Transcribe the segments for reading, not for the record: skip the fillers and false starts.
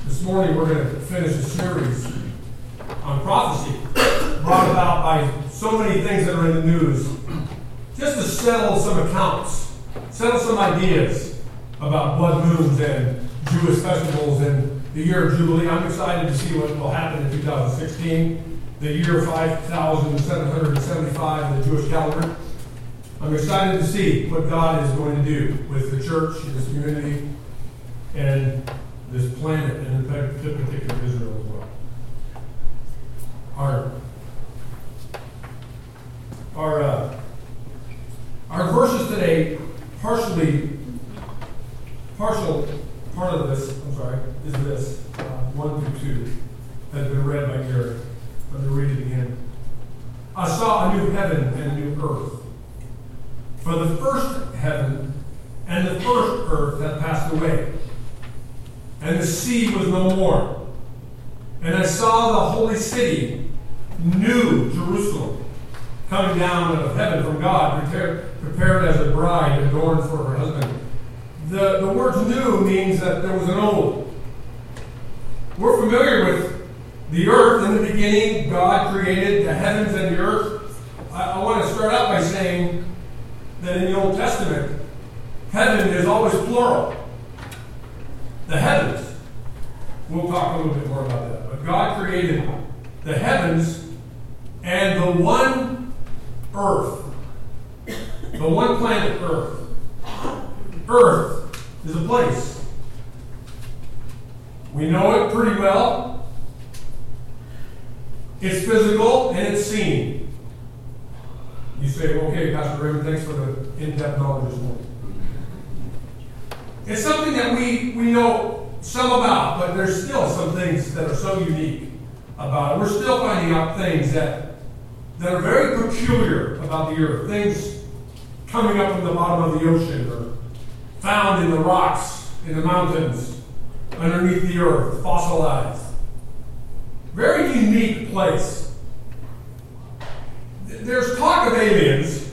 This morning we're going to finish a series on prophecy, brought about by so many things that are in the news, just to settle some accounts, settle some ideas about blood moons and Jewish festivals and the year of Jubilee. I'm excited to see what will happen in 2016, the year 5775 of the Jewish calendar. I'm excited to see what God is going to do with the church, this community, and this planet, and in particular Israel as well. Our verses today, partial part of this, is this, 1 through 2, has been read by Gary. Let me read it again. I saw a new heaven and a new earth. For the first heaven and the first earth had passed away, and the sea was no more. And I saw the holy city, New Jerusalem, coming down out of heaven from God, prepared as a bride adorned for her husband. The word new means that there was an old. We're familiar with the earth. In the beginning, God created the heavens and the earth. I want to start out by saying that in the Old Testament, heaven is always plural. The heavens. We'll talk a little bit more about that. But God created the heavens and the one earth. The one planet Earth. Earth is a place. We know it pretty well. It's physical and it's seen. You say, okay, Pastor Raymond, thanks for the in-depth knowledge this morning. It's something that we know some about, but there's still some things that are so unique about it. We're still finding out things that are very peculiar about the earth. Things coming up from the bottom of the ocean or found in the rocks, in the mountains, underneath the earth, fossilized. Very unique place. There's talk of aliens.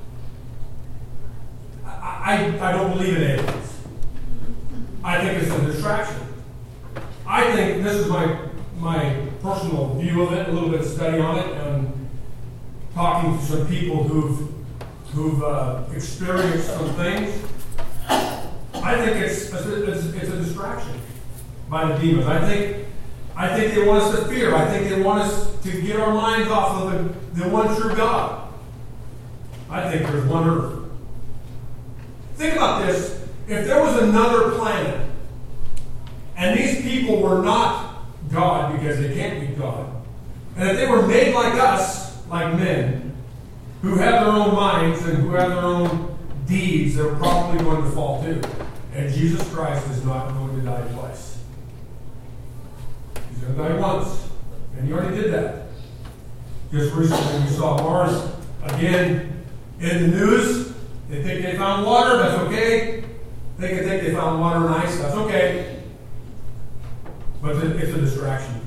I don't believe in aliens. I think it's a distraction. I think this is my personal view of it, a little bit of study on it, and talking to some people who've experienced some things. I think it's a distraction by the demons. I think they want us to fear. I think they want us to get our minds off of the one true God. I think there's one earth. Think about this. If there was another planet, and these people were not God because they can't be God, and if they were made like us, like men, who have their own minds and who have their own deeds, they're probably going to fall too. And Jesus Christ is not going to die twice. He's going to die once. And he already did that. Just recently we saw Mars again in the news. They think they found water, that's okay. They can think they found water and ice, that's okay. But it's a distraction.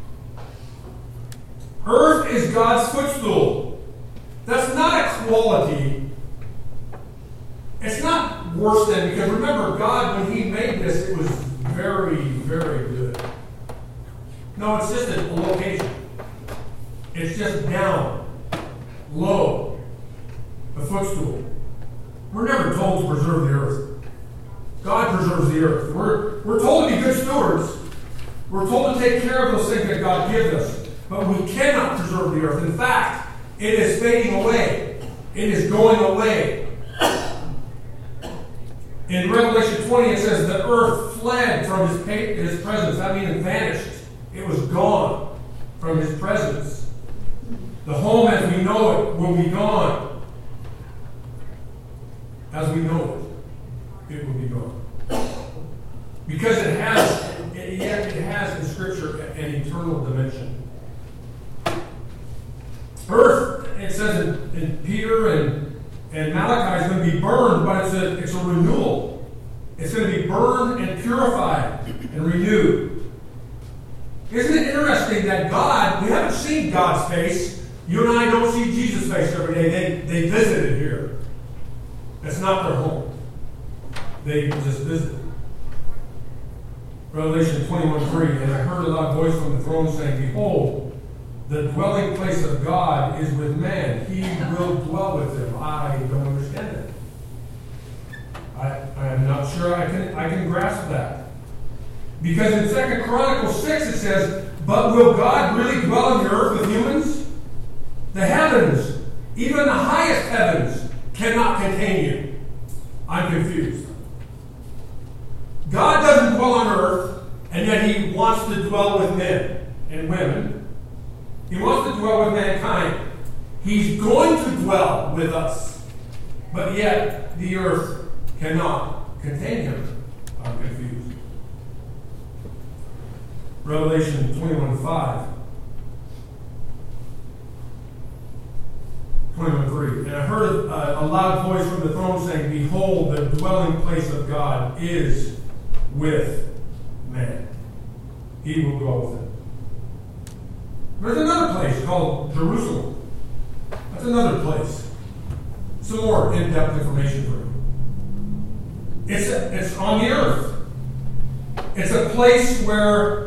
Earth is God's footstool. That's not a quality. It's not worse than, because remember, God, when he made this, it was very, very good. No, it's just a location. It's just down, low, a footstool. We're never told to preserve the earth. God preserves the earth. We're told to be good stewards. We're told to take care of those things that God gives us. But we cannot preserve the earth. In fact, it is fading away. It is going away. In Revelation 20, it says the earth fled from his presence. That means it vanished. It was gone from his presence. The home as we know it will be gone. As we know it, it will be gone. Because it has in Scripture an eternal dimension. Earth, it says in Peter and Malachi, is going to be burned, but it's a renewal. It's going to be burned and purified and renewed. Isn't it interesting that God, we haven't seen God's face. You and I don't see Jesus' face every day. They visited here. That's not their home. They just visited. Revelation 21:3, and I heard a loud voice from the throne saying, Behold, the dwelling place of God is with man. He will dwell with them. I don't understand it. I am not sure I can grasp that. Because in 2 Chronicles 6 it says, but will God really dwell on the earth with humans? The heavens, even the highest heavens, cannot contain you. I'm confused. God doesn't dwell on earth, and yet He wants to dwell with men and women. He wants to dwell with mankind. He's going to dwell with us. But yet, the earth cannot contain Him. I'm confused. Revelation 21:5. 21:3. And I heard a loud voice from the throne saying, Behold, the dwelling place of God is with man. He will dwell with him. There's another place called Jerusalem. That's another place. Some more in-depth information for you. It's on the earth. It's a place where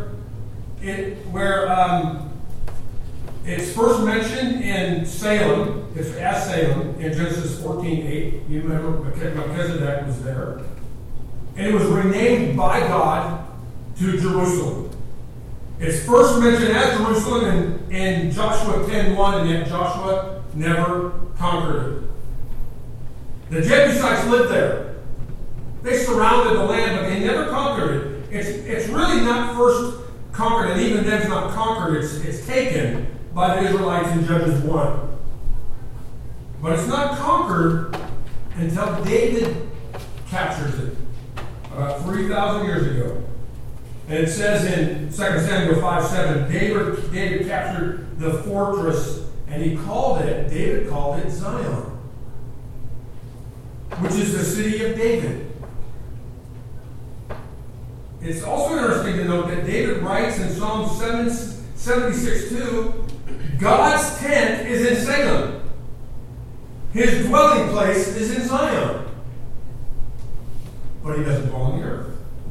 it's first mentioned in Salem. It's at Salem in Genesis 14:8. You remember Melchizedek was there. And it was renamed by God to Jerusalem. It's first mentioned as Jerusalem in Joshua 10:1, and yet Joshua never conquered it. The Jebusites lived there. They surrounded the land, but they never conquered it. It's really not first conquered, and even then it's not conquered, it's taken by the Israelites in Judges 1. But it's not conquered until David captures it about 3,000 years ago. And it says in 2 Samuel 5:7, David captured the fortress, and David called it Zion, which is the city of David. It's also interesting to note that David writes in Psalm 76:2, God's tent is in Salem. His dwelling place is in Zion. But He doesn't dwell on the earth.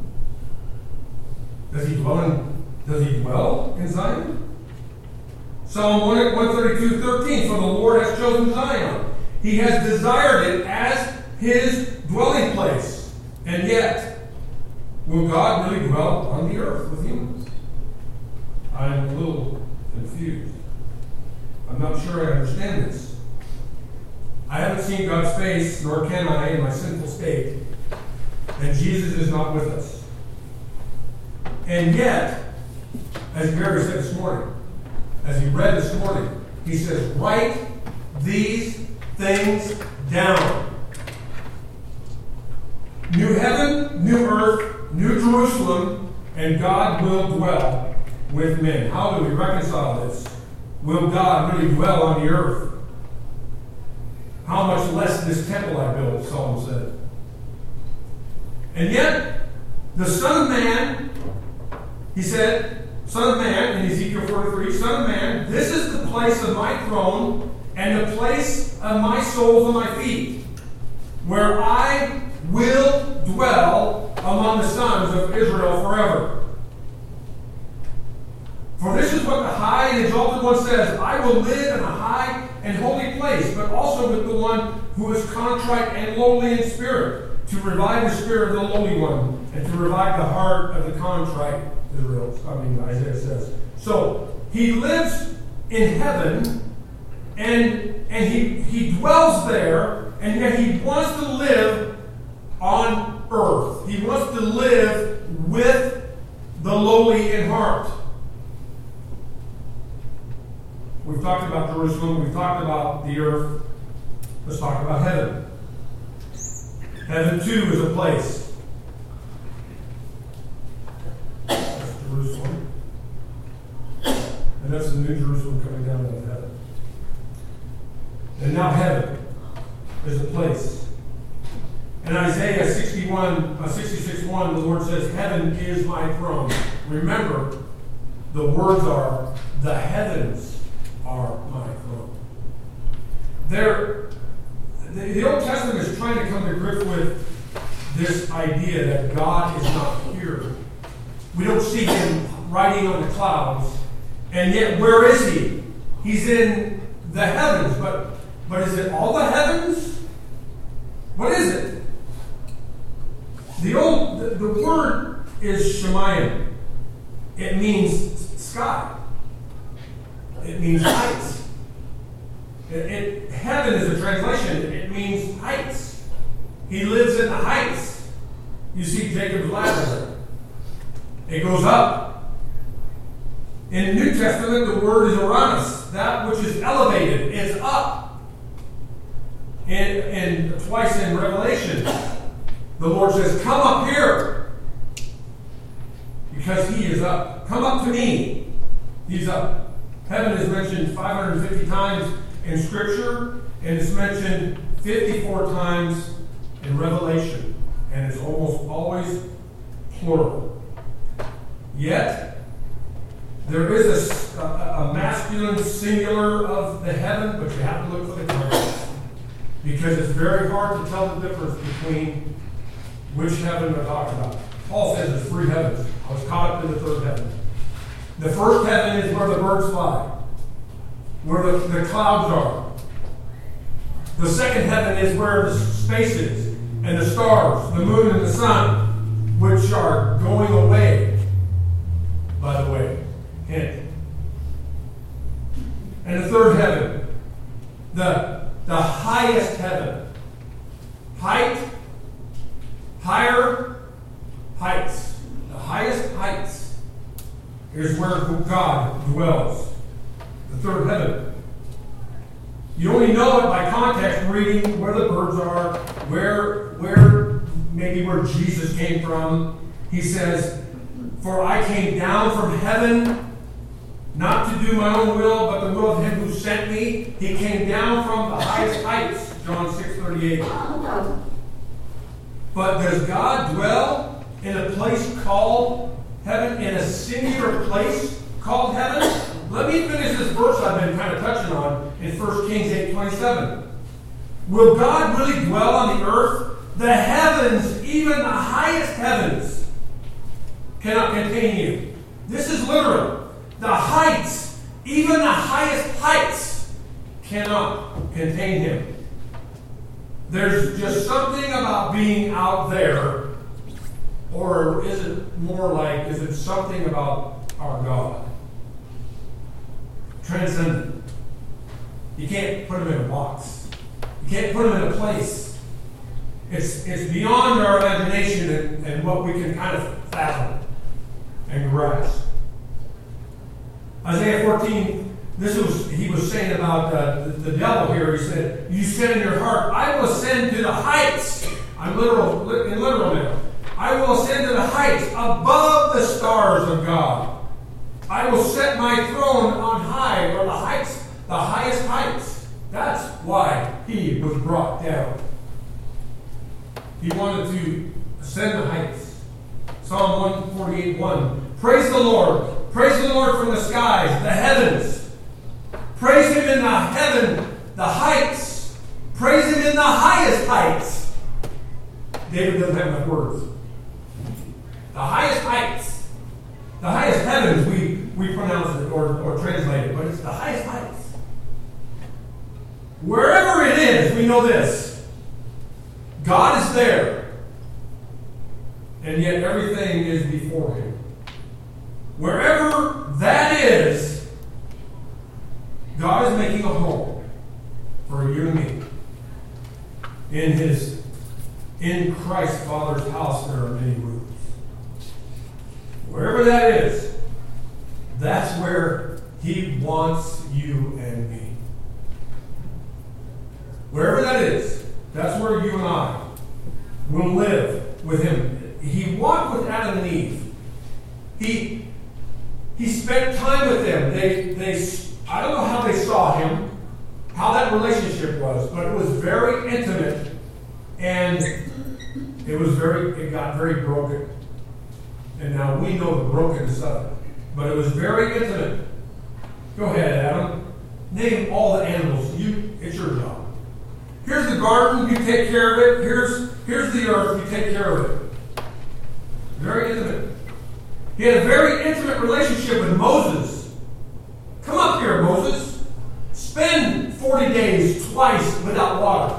Does He dwell in Zion? Psalm 132:13, for the Lord has chosen Zion. He has desired it as His dwelling place. And yet, will God really dwell on the earth with humans? I'm a little confused. I'm not sure I understand this. I haven't seen God's face, nor can I in my sinful state. And Jesus is not with us. And yet, as Gary said this morning, as he read this morning, he says, write these things down. New heaven, new earth, new Jerusalem, and God will dwell with men. How do we reconcile this? Will God really dwell on the earth? How much less this temple I built, Psalm said. And yet, the Son of Man, he said, Son of Man, in Ezekiel 43, Son of Man, this is the place of my throne and the place of my soles of my feet, where I will dwell among the sons of Israel forever. For this is what the high and exalted one says, I will live in a high and holy place, but also with the one who is contrite and lowly in spirit, to revive the spirit of the lowly one, and to revive the heart of the contrite. Isaiah says. So, he lives in heaven, and he dwells there, and yet he wants to live on earth. He wants to live with the lowly in heart. We've talked about Jerusalem. We've talked about the earth. Let's talk about heaven. Heaven, too, is a place. That's Jerusalem. And that's the new Jerusalem coming down out of heaven. And now heaven is a place. In Isaiah 66:1, the Lord says, heaven is my throne. Remember, the words are, the heavens are my throne. The Old Testament is trying to come to grips with this idea that God is not here. We don't see him riding on the clouds. And yet, where is he? He's in the heavens. But is it all the heavens? What is it? The word is Shemayim. It means sky. It means heights. Heaven is a translation. It means heights. He lives in the heights. You see Jacob's ladder. It goes up. In the New Testament, the word is Uranus, that which is elevated. It's up. And twice in Revelation, the Lord says, come up here. Because he is up. Come up to me. He's up. Heaven is mentioned 550 times in Scripture, and it's mentioned 54 times in Revelation. And it's almost always plural. Yet, there is a masculine singular of the heaven, but you have to look for the context. Because it's very hard to tell the difference between which heaven we're talking about. Paul says there's three heavens. I was caught up in the third heaven. The first heaven is where the birds fly, where the clouds are. The second heaven is where the space is, and the stars, the moon and the sun, which are going away, by the way. Hint. And the third heaven, the highest heaven. Height, higher, heights. The highest heights is where God dwells. The third heaven. You only know it by context, reading where the birds are, maybe where Jesus came from. He says, for I came down from heaven, not to do my own will, but the will of him who sent me. He came down from the highest heights, John 6:38. But does God dwell in a place called heaven, in a singular place called heaven? Let me finish this verse I've been kind of touching on in 1 Kings 8:27. Will God really dwell on the earth? The heavens, even the highest heavens, cannot contain you. This is literal. The heights, even the highest heights, cannot contain him. There's just something about being out there, or is it something about our God? Transcendent. You can't put him in a box. You can't put him in a place. It's beyond our imagination and what we can kind of fathom and grasp. Isaiah 14, he was saying about the devil here. He said, you said in your heart, I will ascend to the heights. I'm in literal now. I will ascend to the heights above the stars of God. I will set my throne on high, or the highest heights. That's why he was brought down. He wanted to ascend the heights. Psalm 148:1. Praise the Lord. Praise the Lord from the skies, the heavens. Praise him in the heaven, the heights. Praise him in the highest heights. David doesn't have enough words. The highest heights. The highest heavens, we pronounce it or translate it, but it's the highest heights. Wherever it is, we know this. God is there. And yet everything is before him. Wherever that is, God is making a home for you and me. In Christ's Father's house there are many rooms. Wherever that is, that's where he wants you and me. Wherever that is, that's where you and I will live with him. He walked with Adam and Eve. He spent time with them. I don't know how they saw him, how that relationship was, but it was very intimate, and it got very broken. And now we know the brokenness of it. But it was very intimate. Go ahead, Adam. Name all the animals. It's your job. Here's the garden, you take care of it. Here's the earth, you take care of it. Very intimate. He had a very intimate relationship with Moses. Come up here, Moses. Spend 40 days twice without water.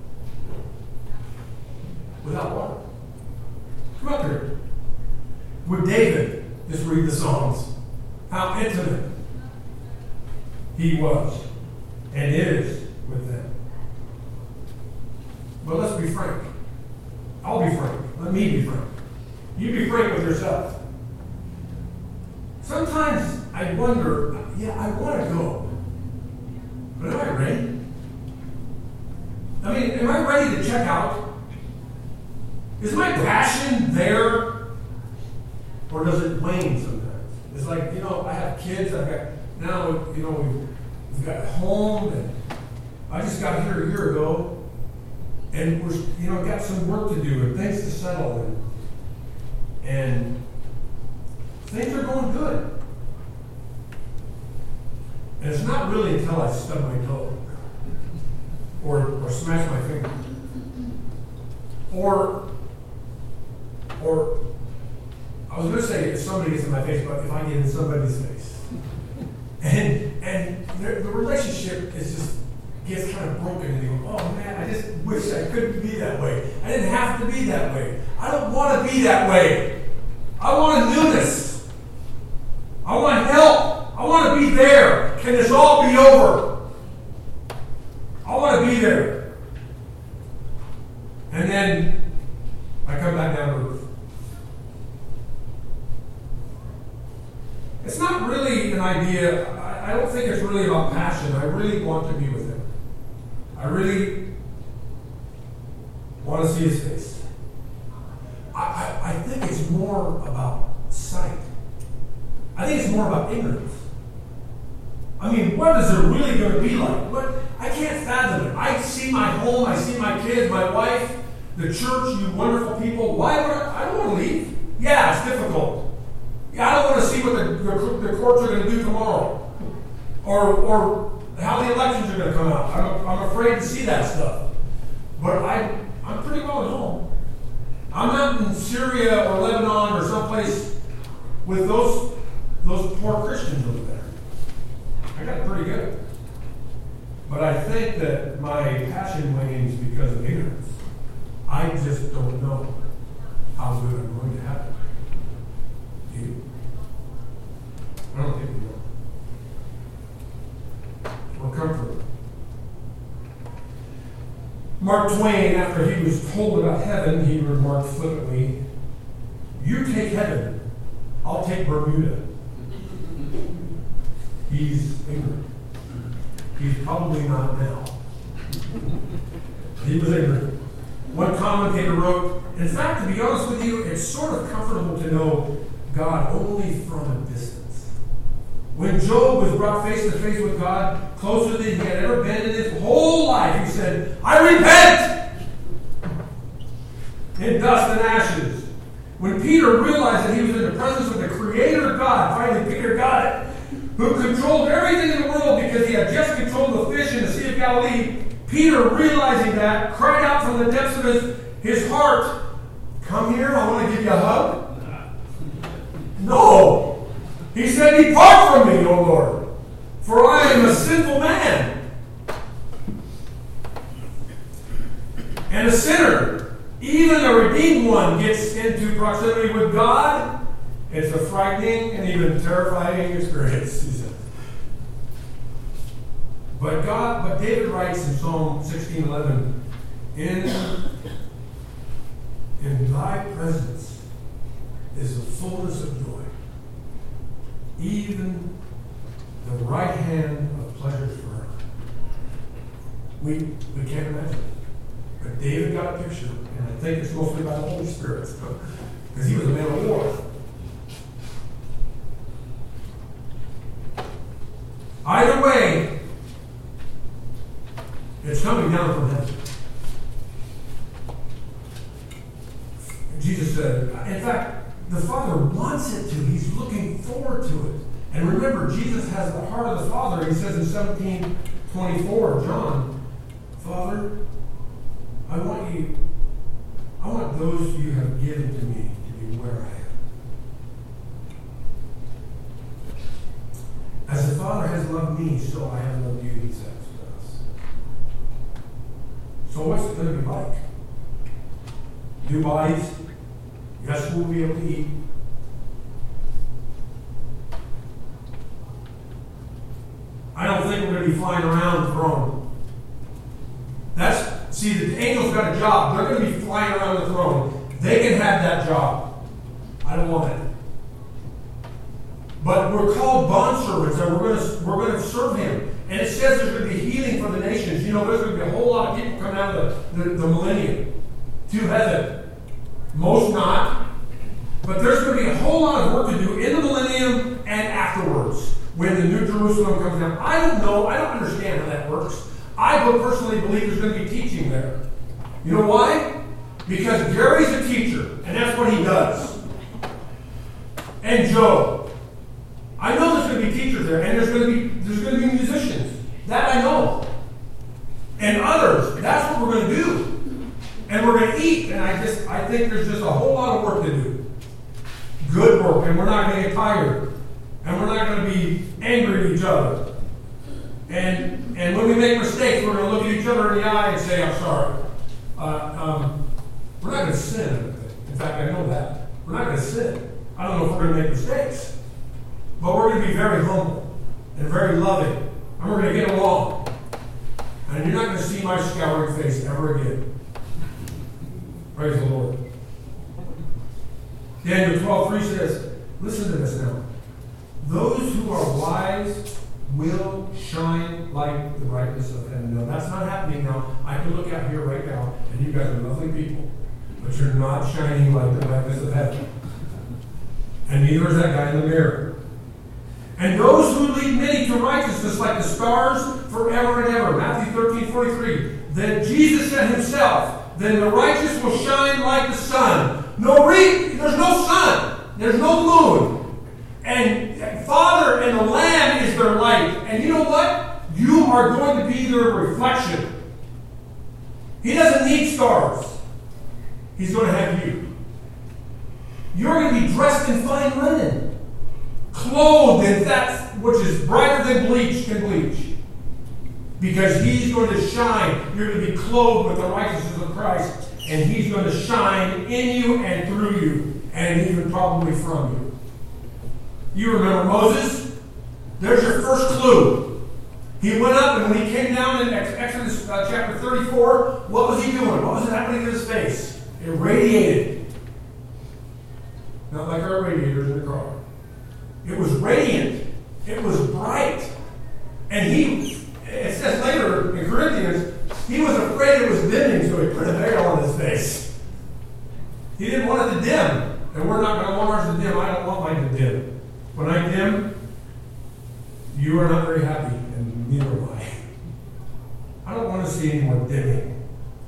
Without water. Come up here. With David, just read the Psalms. How intimate he was and is with them. But let's be frank. I'll be frank. Let me be frank. You be frank with yourself. Sometimes I wonder, I want to go. But am I ready? I mean, am I ready to check out? Is my passion there? Or does it wane sometimes? It's like, I have kids, we've got a home, and I just got here a year ago, and we're, got some work to do and things to settle, and things are going good. And it's not really until I stub my toe, or smash my finger, or I was going to say if somebody gets in my face, but if I get in somebody's face. And the relationship gets kind of broken, and you go, oh man, I just wish I couldn't be that way. I didn't have to be that way. I don't want to be that way. I want a newness. I want help. I want to be there. Can this all be over? I want to be there. And then I come back down to earth. It's not really an idea. I don't think it's really about passion. I really want to be with him. I really want to see his face. I think it's more about sight. I think it's more about ignorance. I mean, what is it really going to be like? I can't fathom it. I see my home, I see my kids, my wife, the church, you wonderful people. I don't want to leave. Yeah, it's difficult. Yeah, I don't want to see what the courts are going to do tomorrow, or how the elections are going to come out. I'm afraid to see that stuff. But I'm pretty well at home. I'm not in Syria or Lebanon or someplace with those poor Christians over there. I got it pretty good. But I think that my passion wanes because of ignorance. I just don't know how good I'm going to have it. You? I don't think we know. Or comfort. Mark Twain, after he was told about heaven, he remarked flippantly, "You take heaven, I'll take Bermuda." He's ignorant. He's probably not now. He was ignorant. One commentator wrote, "In fact, to be honest with you, it's sort of comfortable to know God only from a distance." When Job was brought face to face with God, closer than he had ever been in his whole life, he said, "I repent!" in dust and ashes. When Peter realized that he was in the presence of the Creator God, finally Peter got it, who controlled everything in the world because he had just controlled the fish in the Sea of Galilee, Peter, realizing that, cried out from the depths of his heart, "Come here, I want to give you a hug." No. He said, "Depart from me, O Lord, for I am a sinful man and a sinner." Even a redeemed one gets into proximity with God. It's a frightening and even terrifying experience, he says. But David writes in Psalm 16:11, in thy presence is the fullness of joy, even the right hand of pleasures forever. We can't imagine it. But David got a picture, and I think it's mostly by the Holy Spirit, because he was a man of war. Either way, it's coming down from heaven. Jesus said, in fact, the Father wants it to. He's looking forward to it. And remember, Jesus has the heart of the Father. He says in 17:24, John, "Father, I want those you have given to me to be where I am." As the Father has loved me, so I have loved you, he says to us. So what's it going to be like? New bodies? Yes, we'll be able to eat. I don't think we're going to be flying around the throne. See, the angels got a job. They're going to be flying around the throne. They can have that job. I don't want it. But we're called bondservants, and we're going to serve him. And it says there's going to be healing for the nations. You know, there's going to be a whole lot of people coming out of the millennium to heaven. Most not. But there's going to be a whole lot of work to do in the millennium and afterwards when the New Jerusalem comes down. I don't know. I don't understand how that works. I personally believe there's going to be teaching there. You know why? Because Gary's a teacher, and that's what he does. And Joe. I know there's going to be teachers there, and there's going to be musicians. That I know. And others. That's what we're going to do. And we're going to eat, and I think there's just a whole lot of work to do. Good work, and we're not going to get tired. And we're not going to be angry at each other. And when we make mistakes, we're going to look at each other in the eye and say, I'm sorry. We're not going to sin. In fact, I know that. We're not going to sin. I don't know if we're going to make mistakes. But we're going to be very humble and very loving. And we're going to get along. And you're not going to see my scouring face ever again. Praise the Lord. Daniel 12:3 says, listen to this now. Those who are wise will shine like the brightness of heaven. No, that's not happening now. I can look out here right now, and you guys are lovely people, but you're not shining like the brightness of heaven. And neither is that guy in the mirror. And those who lead many to righteousness like the stars forever and ever. Matthew 13:43. Then Jesus said himself, then the righteous will shine like the sun. There's no sun. There's no moon. And Father and the Lamb is their light. And you know what? You are going to be their reflection. He doesn't need stars. He's going to have you. You're going to be dressed in fine linen. Clothed in that which is brighter than bleach can bleach. Because he's going to shine. You're going to be clothed with the righteousness of Christ. And he's going to shine in you and through you. And even probably from you. You remember Moses? There's your first clue. He went up, and when he came down in Exodus chapter 34, what was he doing? What was happening to his face? It radiated. Not like our radiators in the car. It was radiant. It was bright. And it says later in Corinthians, he was afraid it was dimming, so he put a veil on his face. He didn't want it to dim. And we're not going to want ours to dim. I don't want mine to dim. When I dim, you are not very happy, and neither am I. I don't want to see any more dimming.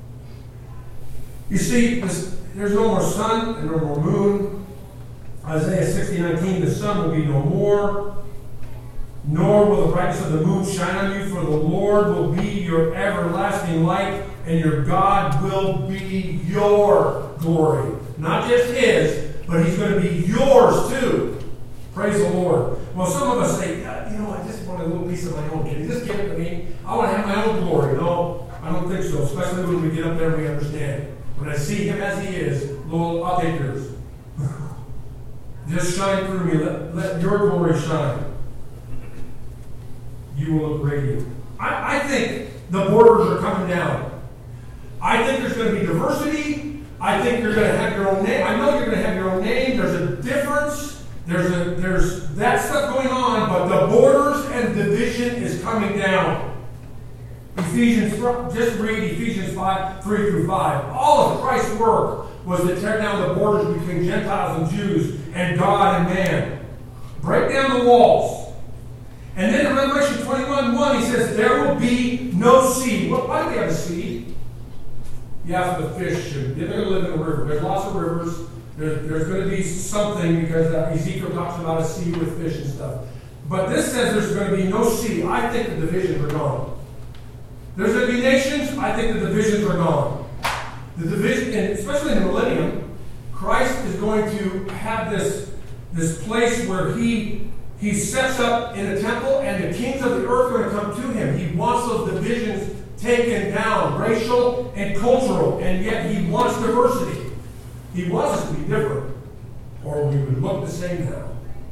You see, there's no more sun and no more moon. Isaiah 60:19, the sun will be no more, nor will the brightness of the moon shine on you, for the Lord will be your everlasting light, and your God will be your glory. Not just his, but he's going to be yours too. Praise the Lord. Well, some of us say, I just want a little piece of my own. Can you just give it to me? I want to have my own glory. No, I don't think so. Especially when we get up there and we understand. When I see him as he is, Lord, I'll take yours. Just shine through me. Let your glory shine. You will look radiant. I think the borders are coming down. I think there's going to be diversity. I think you're going to have your own name. I know you're going to have your own name. There's a difference. There's that stuff going on, but the borders and division is coming down. Just read Ephesians 5:3-5. All of Christ's work was to tear down the borders between Gentiles and Jews and God and man. Break down the walls. And then in Revelation 21:1, he says, there will be no sea. Well, why do we have a sea? Yeah, for the fish. They're going to live in a river. There's lots of rivers. There's going to be something because Ezekiel talks about a sea with fish and stuff. But this says there's going to be no sea. I think the divisions are gone. There's going to be nations. I think the divisions are gone. The division, and especially in the millennium, Christ is going to have this place where he he sets up in a temple, and the kings of the earth are going to come to him. He wants those divisions taken down, racial and cultural, and yet he wants diversity. He wants us to be different, or we would look the same now.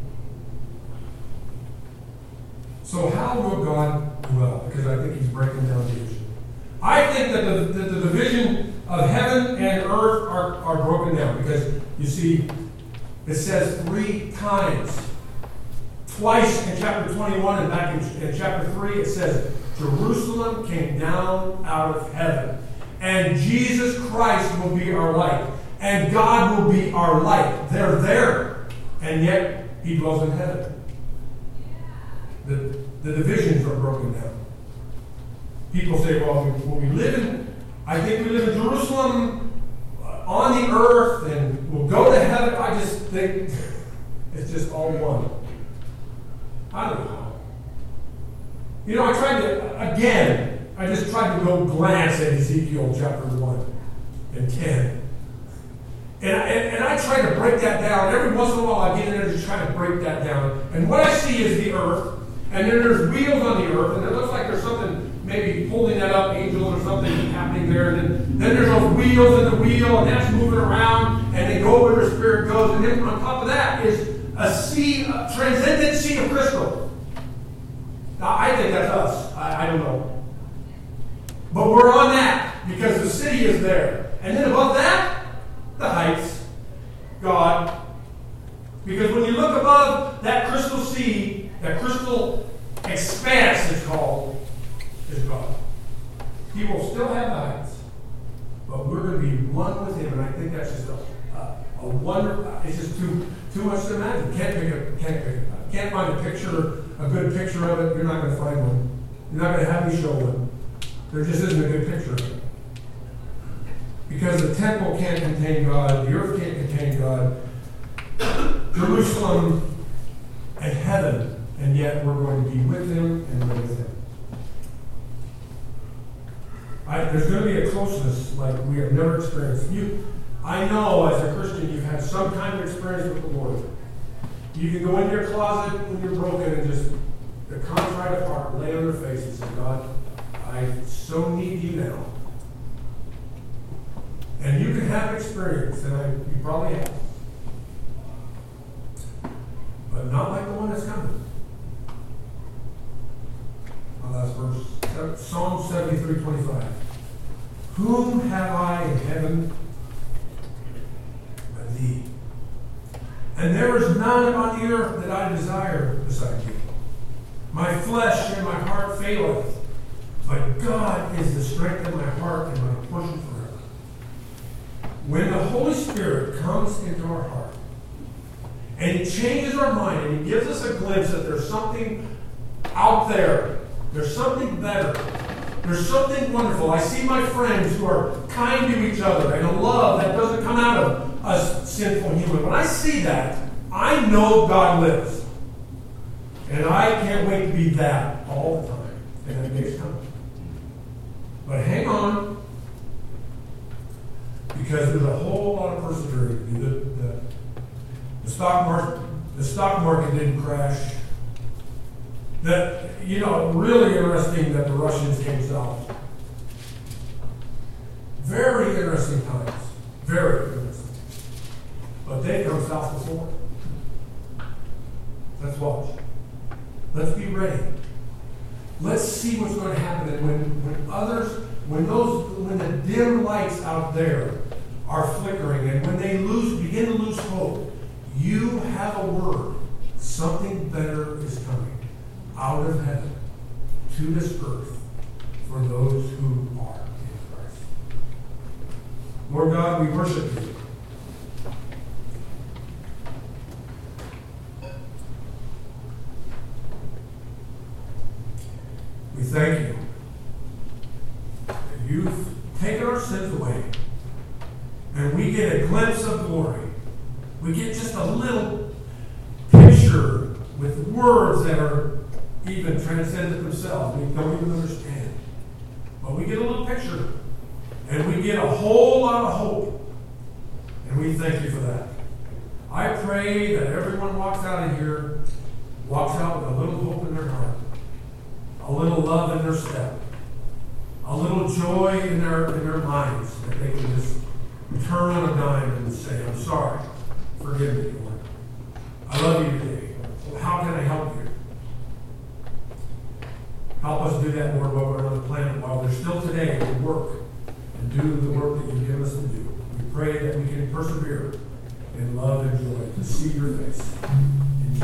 So how will God dwell? Because I think he's breaking down division. I think that the division of heaven and earth are broken down, because you see, it says 3 times. Twice in chapter 21 and back in chapter 3, it says, Jerusalem came down out of heaven. And Jesus Christ will be our light. And God will be our light. They're there. And yet, he dwells in heaven. The divisions are broken down. People say, well, I think we live in Jerusalem on the earth, and we'll go to heaven. I just think it's just all one. I don't know. You know, I just tried to go glance at Ezekiel chapter 1 and 10. And I try to break that down. Every once in a while I get in there and just try to break that down. And what I see is the earth, and then there's wheels on the earth, and it looks like there's something maybe holding that up, angels or something happening there. And then there's those wheels in the wheel, and that's moving around, and they go where the Spirit goes. And then on top of that is a sea, a transcendent sea of crystal. Now, I think that's us. I don't know. But we're on that because the city is there. And then above that, the heights, God. Because when you look above that crystal sea, that crystal expanse is called, is God. He will still have the heights, but we're going to be one with him. And I think that's just a wonder. It's just too much to imagine. Can't find a picture, a good picture of it. You're not going to find one. You're not going to have me show one. There just isn't a good picture of it. Because the temple can't contain God, the earth can't contain God, Jerusalem and heaven, and yet we're going to be with him and live with him. There's going to be a closeness like we have never experienced. I know as a Christian you've had some kind of experience with the Lord. You can go into your closet when you're broken and just the contrite of heart, lay on your face and say, God, I so need you now. And you can have experience, and you probably have. But not like the one that's coming. My last verse, Psalm 73:25. Whom have I in heaven but thee? And there is none upon the earth that I desire beside thee. My flesh and my heart faileth, but God is the strength of my heart and my portion forever. When the Holy Spirit comes into our heart and He changes our mind and He gives us a glimpse that there's something out there, there's something better, there's something wonderful. I see my friends who are kind to each other and a love that doesn't come out of us sinful human. When I see that, I know God lives. And I can't wait to be that all the time. And that day's coming. But hang on. Because there's a whole lot of persevering. The stock market didn't crash. Really interesting that the Russians came south. Very interesting times. Very interesting. But they come south before. Let's watch. Let's be ready. Let's see what's going to happen. And when the dim lights out there are flickering, and when they begin to lose hope, you have a word. Something better is coming out of heaven to this earth for those who are in Christ. Lord God, we worship you. We thank you that you've taken our sins away and we get a glimpse of glory. We get just a little picture with words that are even transcendent themselves. We don't even understand. But we get a little picture and we get a whole lot of hope. And we thank you for that. I pray that everyone walks out of here walks out with a little hope in their heart, a little love in their step, a little joy in their minds, that they can just turn on a dime and say, I'm sorry, forgive me, Lord. I love you today. Well, how can I help you? Help us do that, Lord, while we're on the planet, while we're still today to work and do the work that you've given us to do. We pray that we can persevere in love and joy to see your face.